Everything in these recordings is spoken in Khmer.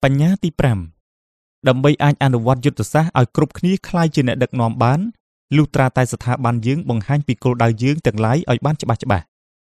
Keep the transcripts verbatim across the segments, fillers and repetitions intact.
បញ្ញទីប្រាំដើម្បីអាចអនុវត្តយុទ្ធសាស្ត្រឲ្យគ្រប់គ្នាคล้ายជាអ្នកដឹកនាំបានលុះត្រាតែស្ថាប័នយើងបង្ហាញពីគោលដៅយើងទាំងឡាយឲ្យបានច្បាស់ច្បាស់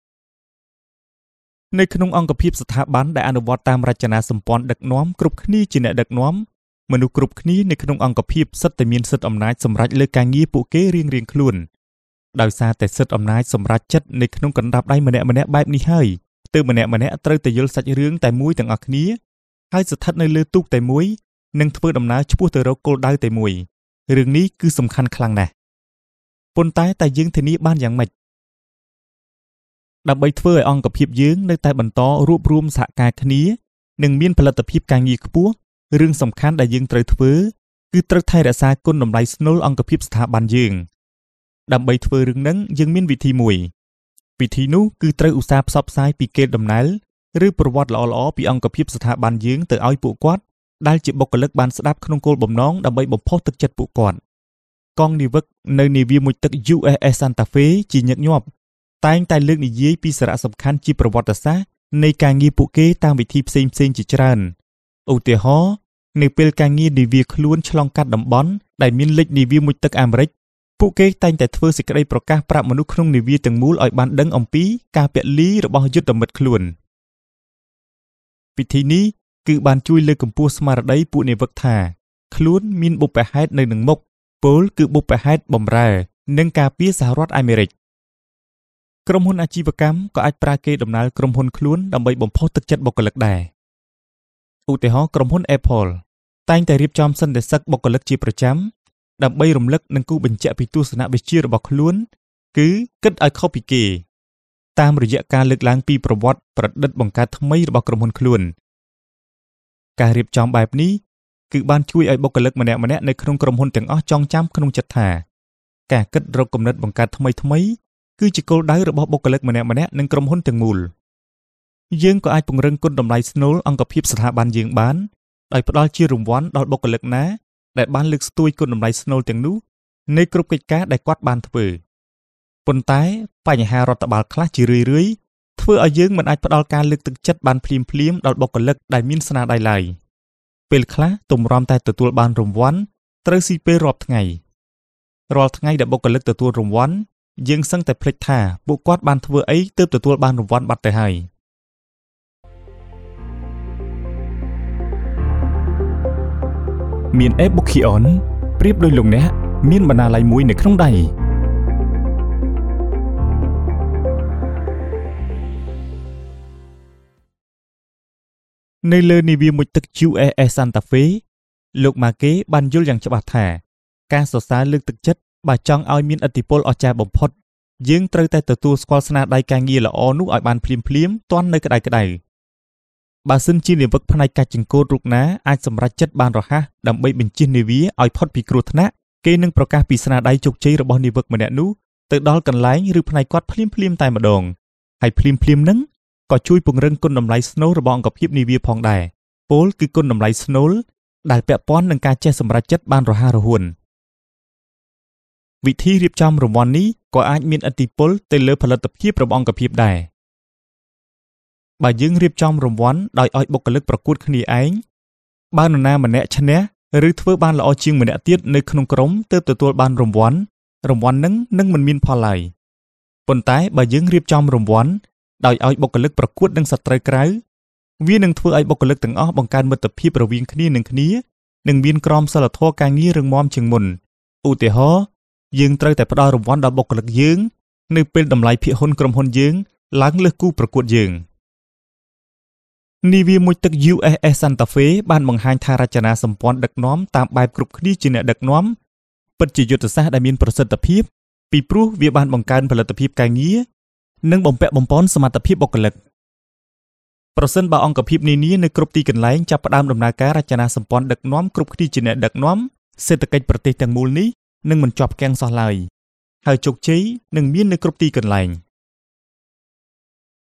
នៅក្នុងអង្គភាពស្ថាប័នដែលអនុវត្តតាមរចនាសម្ព័ន្ធដឹកនាំគ្រប់គ្នាជាអ្នកដឹកនាំមនុស្សគ្រប់គ្នានៅក្នុងអង្គភាពសិតតែមានសិទ្ធិអំណាចសម្រាប់លើការងារពួកគេរៀងរៀងខ្លួនដោយសារតែសិទ្ធិអំណាចសម្រាប់ចិត្តនៅក្នុងកណ្ដាប់ដៃម្នាក់ម្នាក់បែបនេះហើយទើបម្នាក់ម្នាក់ត្រូវតែយល់សាច់រឿងតែមួយទាំងអស់គ្នាហើយស្ថិតនៅលើទូកតែមួយនិងធ្វើដំណើរឆ្ពោះទៅរកគោលដៅតែមួយរឿងនេះគឺសំខាន់ខ្លាំងណាស់ប៉ុន្តែតែយើងធានាបានយ៉ាងម៉េចដើម្បីធ្វើឲ្យអង្គភាពយើងនៅតែបន្តរួបរวมសហការគ្នានិងមានផលិតភាពការងារខ្ពស់រឿងសំខាន់ដែលយើងត្រូវធ្វើគឺត្រូវថែរក្សាគុណតម្លៃស្នូលអង្គភាពស្ថាប័នយើងដើម្បីធ្វើរឿងហ្នឹងយើងមានវិធីមួយវិធីនោះគឺត្រូវឧស្សាហ៍ផ្សព្វផ្សាយពីកេរដំណែលឬប្រវត្តិល្អៗពីអង្គភាពស្ថាប័នយើងទៅឲ្យពួកគាត់ដែលជាបុគ្គលិកបានស្ដាប់ក្នុងគោលបំណងដើម្បីបំផុសទឹកចិត្តពួកគាត់កងនាវិកនៅនាវាមួយទឹក យូ អេស អេស Santa Fe ជាញឹកញាប់តែងតែលើកនិយាយពីសារៈសំខាន់ជាប្រវត្តិសាស្ត្រនៃការងារពួកគេតាមវិធីផ្សេងផ្សេងជាច្រើនឧទាហរណ៍នៅពេលការងារនាវាខ្លួនឆ្លងកាត់តំបន់ដែលមានលេខនាវាមួយទឹកអាមេរិកពួកគេតែងតែធ្វើសេចក្តីប្រកាសប្រាប់មនុស្សក្នុងនាវាទាំងមូលឲ្យបានដឹងអំពីការពលីរបស់យុទ្ធមិត្តខ្លួនវិធីនេះគឺបានជួយលើកកម្ពស់ស្មារតីពួកនាវិកថាខ្លួនមានបុព្វហេតុនៅនឹងមុខពលគឺបុព្វហេតុបម្រើនិងការពារសហរដ្ឋអាមេរិកក្រុមហ៊ុនអាជីវកម្មក៏អាចប្រើកេរដំណែលក្រុមហ៊ុនខ្លួនដើម្បីបំផុសទឹកចិត្តបុគ្គលិកដែរឧទាហរណ៍ក្រុមហ៊ុន Apple តែងតែរៀបចំសន្និសីទបុគ្គលិកជាប្រចាំដើម្បីរំលឹកនិងគូបញ្ជាក់ពីទស្សនវិជ្ជារបស់ខ្លួនគឺគិតឲ្យខុសពីគេតាមរយៈការលើកឡើងពីប្រវត្តិប្រឌិតបង្កើតថ្មីរបស់ក្រុមហ៊ុនខ្លួនការរៀបចំបែបនេះគឺបានជួយឲ្យបុគ្គលិកម្នាក់ៗនៅក្នុងក្រុមហ៊ុនទាំងអស់ចងចាំក្នុងចិត្តថាការគិតរកគំនិតបង្កើតថ្មីថ្មីគឺជាគោលដៅរបស់បុគ្គលិកម្នាក់ៗនិងក្រុមហ៊ុនទាំងមូលយើងក៏អាចពង្រឹងគុណតម្លៃស្នូលអង្គភាពស្ថាប័នយើងបានដោយផ្ដល់ជារង្វាន់ដល់បុគ្គលិកណាដែលបានលើកស្ទួយគុណតម្លៃស្នូលទាំងនោះនៃគ្រប់កិច្ចការដែលគាត់បានធ្វើប៉ុន្តែបញ្ហារដ្ឋបាលខ្លះជារឿយៗធ្វើឲ្យយើងមិនអាចផ្ដល់ការលើកទឹកចិត្តបានភ្លាមភ្លាមដល់បុគ្គលិកដែលមានស្នាដៃឡើយពេលខ្លះទម្រាំតែទទួលបានរង្វាន់ត្រូវស៊ីពេលរាប់ថ្ងៃរាល់ថ្ងៃដែលបុគ្គលិកទទួលរង្វាន់យើងសឹងតែភ្លេចថាពួកគាត់បានធ្វើអីទើបទទួលបានរង្វាន់បាត់ទៅហើយមាន e-bookion ប្រៀបដូចលោកអ្នកមានបណ្ណាល័យមួយនៅក្នុងដៃនៅលើនាវាមួយទឹក យូ អេស អេស Santa Fe លោកម៉ាកេបានយល់យ៉ាងច្បាស់ថាការសរសើរលើកទឹកចិត្តបើចង់ឲ្យមានឥទ្ធិពលអស្ចារ្យបំផុតយើងត្រូវតែទទួលស្គាល់ស្នាដៃការងារល្អនោះឲ្យបានភ្លាមភ្លាមទាន់នៅក្តៅក្តៅបើសិនជានាវិកផ្នែកកាច់ចង្កូតរូបណាអាចសម្រេចចិត្តបានរហ័សដើម្បីបញ្ជិះនាវាឲ្យផុតពីគ្រោះថ្នាក់គេនឹងប្រកាសពីស្នាដៃជោគជ័យរបស់នាវិកម្នាក់នោះទៅដល់កន្លែងឬផ្នែកគាត់ភ្លាមភ្លាមតែម្ដងហើយភ្លាមភ្លាមហ្នឹងក៏ជួយពង្រឹងគុណតម្លៃស្នូលរបស់អង្គភាពនាវាផងដែរពលគឺគុណតម្លៃស្នូលដែលពាក់ព័ន្ធនឹងការចេះសម្រេចចិត្តបានរហ័សរហួនវិធីរៀបចំរង្វាន់នេះក៏អាចមានឥទ្ធិពលទៅលើផលិតភាពរបស់អង្គភាពដែរបើយើងរៀបចំរង្វាន់ដោយឲ្យបុគ្គលិកប្រកួតគ្នាឯងបើនរណាម្នាក់ឈ្នះឬធ្វើបានល្អជាងម្នាក់ទៀតនៅក្នុងក្រុមទើបទទួលបានរង្វាន់រង្វាន់នឹងនឹងមិនមានផលឡើយប៉ុន្តែបើយើងរៀបចំរង្វាន់ដោយឲ្យបុគ្គលិកប្រកួតនឹងសត្រូវក្រៅវានឹងធ្វើឲ្យបុគ្គលិកទាំងអស់បង្កើនមិត្តភាពរវាងគ្នានឹងគ្នានិងមានក្រមសីលធម៌ការងាររឹងមាំជាងមុនឧទាហរណ៍យើងត្រូវតែផ្ដល់រង្វាន់ដល់បុគ្គលិកយើងនៅពេលតម្លៃភាគហ៊ុនក្រុមហ៊ុនយើងឡើងលើសគូប្រកួតយើងនាវាមួយទឹក យូ អេស អេស Santa Fe បានបង្ហាញថារចនាសម្ព័ន្ធដឹកនាំតាមបែបគ្រប់គ្នាជាអ្នកដឹកនាំពិតជាយុទ្ធសាស្ត្រដែលមានប្រសិទ្ធភាពពីព្រោះវាបានបង្កើនផលិតភាពការងារនិងបំពាក់បំពន់សមត្ថភាពបុគ្គលិកប្រសិនបើអង្គភាពនានានៅគ្រប់ទីកន្លែងចាប់ផ្ដើមដំណើរការរចនាសម្ព័ន្ធដឹកនាំគ្រប់គ្នាជាអ្នកដឹកនាំសេដ្ឋកិច្ចប្រទេសទាំងមូលនេះនឹងមិនជាប់គាំងសោះឡើយហើយជោគជ័យនឹងមាននៅគ្រប់ទីកន្លែង